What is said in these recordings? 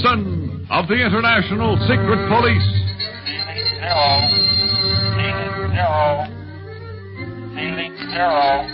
Wilson of the International Secret Police. Ceiling zero.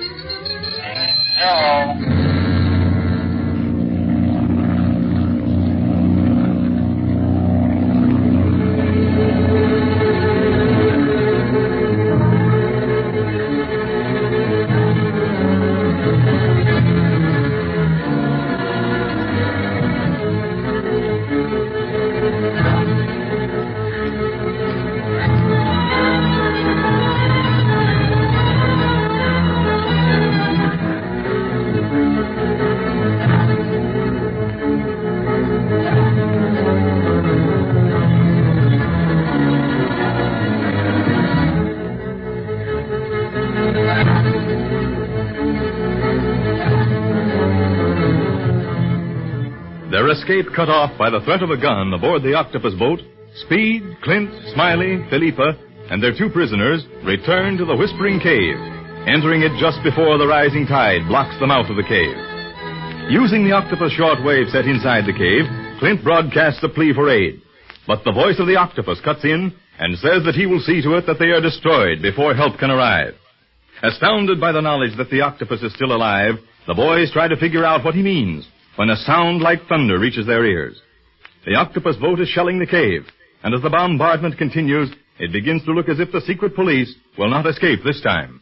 Their escape cut off by the threat of a gun aboard the octopus boat, Speed, Clint, Smiley, Philippa, and their two prisoners return to the Whispering Cave, entering it just before the rising tide blocks the mouth of the cave. Using the octopus shortwave set inside the cave, Clint broadcasts a plea for aid. But the voice of the octopus cuts in and says that he will see to it that they are destroyed before help can arrive. Astounded by the knowledge that the octopus is still alive, the boys try to figure out what he means when a sound like thunder reaches their ears. The octopus boat is shelling the cave, and as the bombardment continues, it begins to look as if the secret police will not escape this time.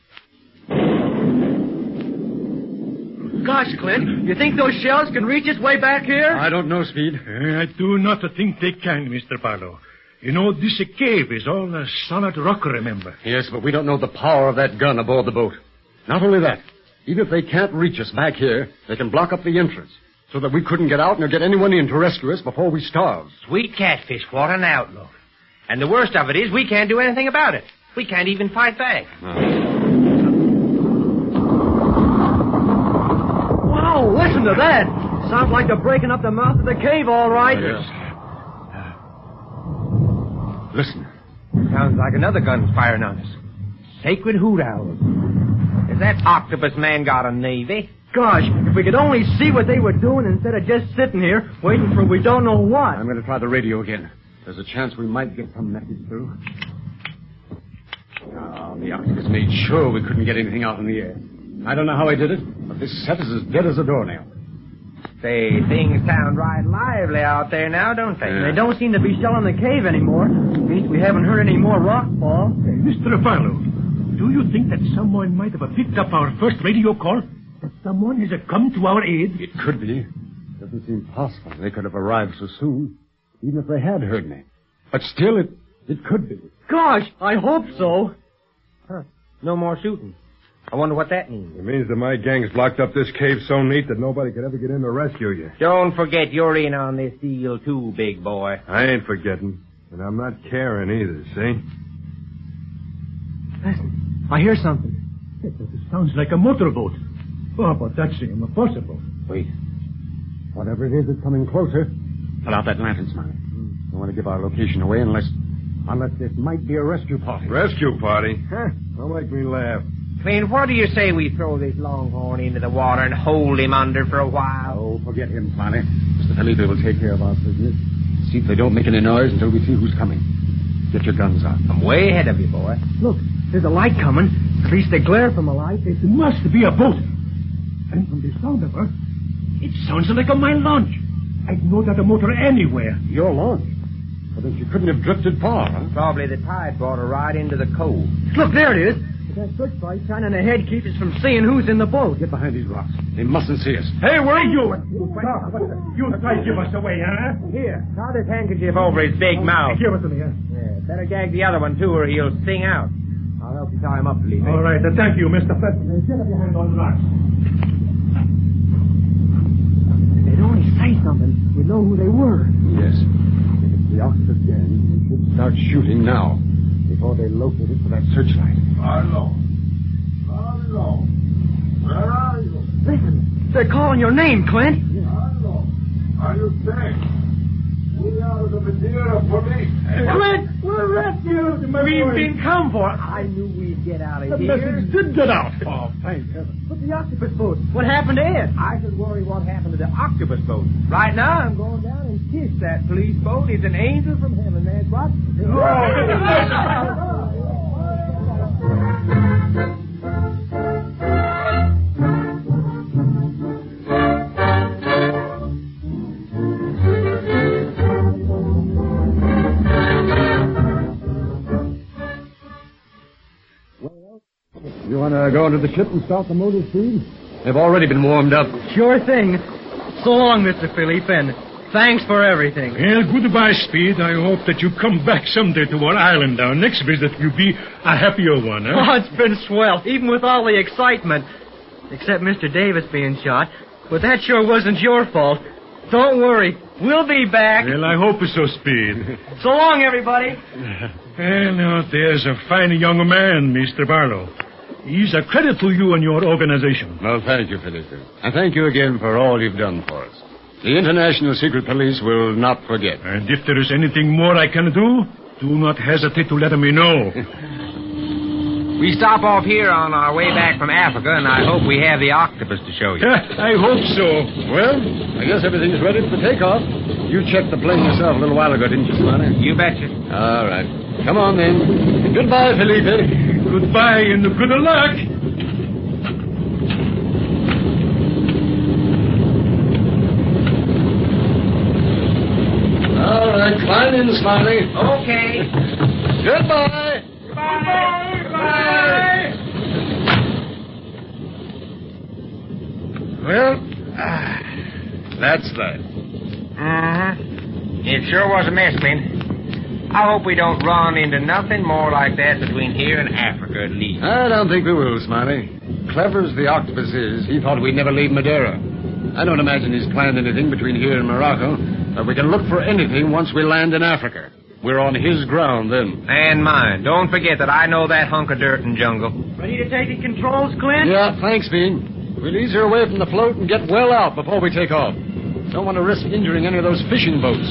Gosh, Clint, you think those shells can reach us way back here? I don't know, Speed. I do not think they can, Mr. Barlow. You know, this cave is all solid rock, remember? Yes, but we don't know the power of that gun aboard the boat. Not only that, even if they can't reach us back here, they can block up the entrance so that we couldn't get out and get anyone in to rescue us before we starve. Sweet catfish, what an outlook. And the worst of it is we can't do anything about it. We can't even fight back. Wow, listen to that. Sounds like they're breaking up the mouth of the cave, all right. Yes. Listen. Sounds like another gun's firing on us. Sacred hoot owls. Has that octopus man got a navy? Gosh, if we could only see what they were doing instead of just sitting here waiting for we don't know what. I'm going to try the radio again. There's a chance we might get some message through. Oh, the octopus made sure we couldn't get anything out in the air. I don't know how he did it, but this set is as dead as a doornail. Say, things sound right lively out there now, don't they? They don't seem to be shelling the cave anymore. At least we haven't heard any more rock fall. Hey, Mr. Barlow, do you think that someone might have picked up our first radio call? That someone has come to our aid? It could be. Doesn't seem possible they could have arrived so soon, even if they had heard me. But still, it could be. Gosh, I hope so. Huh. No more shooting. I wonder what that means. It means that my gang's blocked up this cave so neat that nobody could ever get in to rescue you. Don't forget you're in on this deal, too, big boy. I ain't forgetting. And I'm not caring either, see? Listen, I hear something. It sounds like a motorboat. Oh, but that's impossible. Wait. Whatever it is coming closer. Put out that lantern, Smiley. Don't want to give our location away unless this might be a rescue party. Rescue party? Huh? Don't make me laugh. Clint, what do you say we throw this longhorn into the water and hold him under for a while? Oh, forget him, Smiley. Mr. Felipe will take care of our business. See if they don't make any noise until we see who's coming. Get your guns out. I'm way ahead of you, boy. Look, there's a light coming. At least the glare from the light. It must be a boat. And from the sound of her, it sounds like a mine launch. I'd know that a motor anywhere. Your launch? Well, then she couldn't have drifted far, huh? Probably the tide brought her right into the cove. Look, there it is. That searchlight shining ahead keeps us from seeing who's in the boat. Get behind these rocks. They mustn't see us. Hey, where are you? You try to give us away, huh? Here, tie this handkerchief over his big mouth. Give it to me, huh? Yeah, better gag the other one, too, or he'll sing out. I'll help you tie him up, Felipe. All right, thank you, Mr. Preston. Get up your hand on the rocks. If they'd only say something, we'd know who they were. Yes. If it's the octopus gang, we should start shooting now, before they locate it for that searchlight. Hello. Where are you? Listen, they're calling your name, Clint. Hello. Are you safe? We are the Madeira police. Clint, we're rescued. We've been come for. I knew we'd get out of The here. message did get out. Oh, thank heaven. But the octopus boat, what happened to it? I should worry what happened to the octopus boat. Right now, I'm going down and kiss that police boat. It's an angel from heaven, that's what. You want to go into the ship and start the motor, Speed? They've already been warmed up. Sure thing. So long, Mr. Philippe, and thanks for everything. Well, goodbye, Speed. I hope that you come back someday to our island. Our next visit will be a happier one, huh? Oh, it's been swell, even with all the excitement. Except Mr. Davis being shot. But that sure wasn't your fault. Don't worry. We'll be back. Well, I hope so, Speed. So long, everybody. Well, now, there's a fine young man, Mr. Barlow. He's a credit to you and your organization. Well, thank you, Felipe. And thank you again for all you've done for us. The International Secret Police will not forget. And if there is anything more I can do not hesitate to let me know. We stop off here on our way back from Africa, and I hope we have the octopus to show you. I hope so. Well, I guess everything's ready for takeoff. You checked the plane yourself a little while ago, didn't you, Smarty? You betcha. All right. Come on, then. Goodbye, Felipe. Goodbye and good luck. All right, climb in, Smiley. Okay. Goodbye. Goodbye. Well, that's that. Mm-hmm. It sure was a mess, Clint. I hope we don't run into nothing more like that between here and Africa, at least. I don't think we will, Smiley. Clever as the octopus is, he thought we'd never leave Madeira. I don't imagine he's planned anything between here and Morocco, but we can look for anything once we land in Africa. We're on his ground then. And mine. Don't forget that I know that hunk of dirt and jungle. Ready to take the controls, Clint? Yeah, thanks, Bean. We'll ease her away from the float and get well out before we take off. Don't want to risk injuring any of those fishing boats.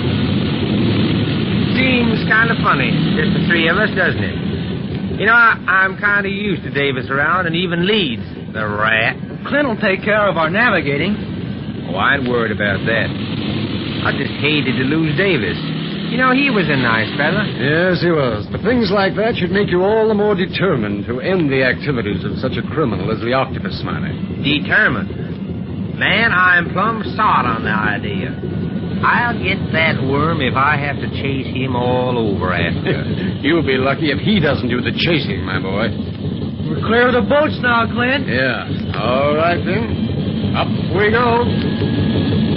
Seems kind of funny, just the three of us, doesn't it? You know, I'm kind of used to Davis around and even Leeds, the rat. Clint will take care of our navigating. Oh, I ain't worried about that. I just hated to lose Davis. You know, he was a nice fella. Yes, he was. But things like that should make you all the more determined to end the activities of such a criminal as the octopus, Smiley. Determined? Man, I'm plumb sot on the idea. I'll get that worm if I have to chase him all over Africa. You'll be lucky if he doesn't do the chasing, my boy. We're clear of the boats now, Clint. Yeah. All right, then. Up we go.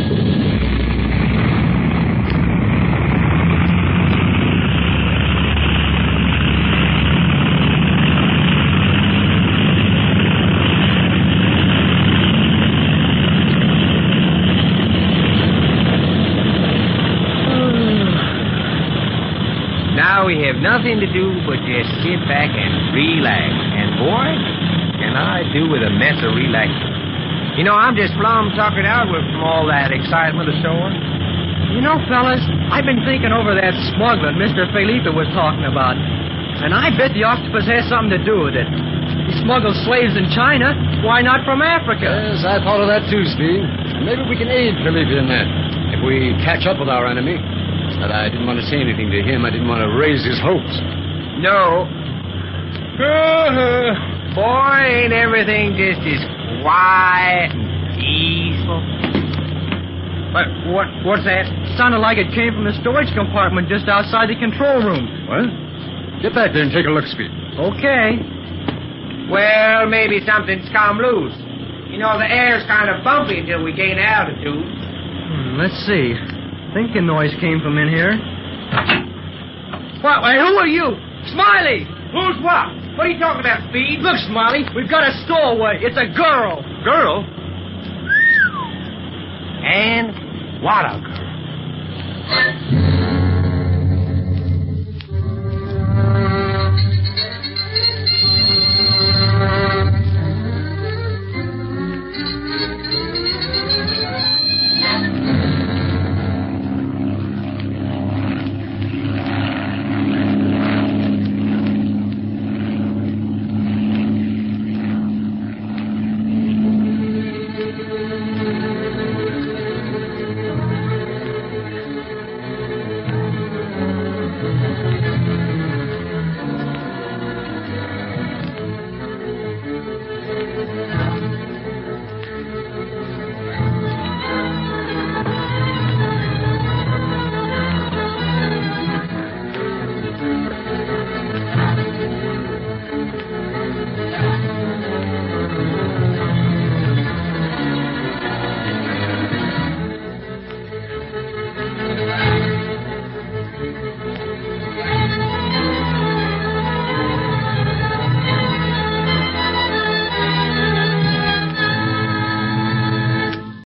Now we have nothing to do but just sit back and relax. And boy, can I do with a mess of relaxing. You know, I'm just plumb tuckered out from all that excitement ashore. You know, fellas, I've been thinking over that smuggling Mr. Felipe was talking about. And I bet the octopus has something to do with it. He smuggles slaves in China. Why not from Africa? Yes, I thought of that too, Steve. Maybe we can aid Felipe in that. If we catch up with our enemy. But I didn't want to say anything to him. I didn't want to raise his hopes. No. Boy, ain't everything just as quiet and peaceful. What's that? Sounded like it came from the storage compartment just outside the control room. What? Get back there and take a look, Speed. Okay. Well, maybe something's come loose. You know, the air's kind of bumpy until we gain altitude. Let's see. Thinking noise came from in here. What? Hey, who are you? Smiley! Who's what? What are you talking about, Speed? Look, Smiley, we've got a stowaway. It's a girl. Girl? And what a girl.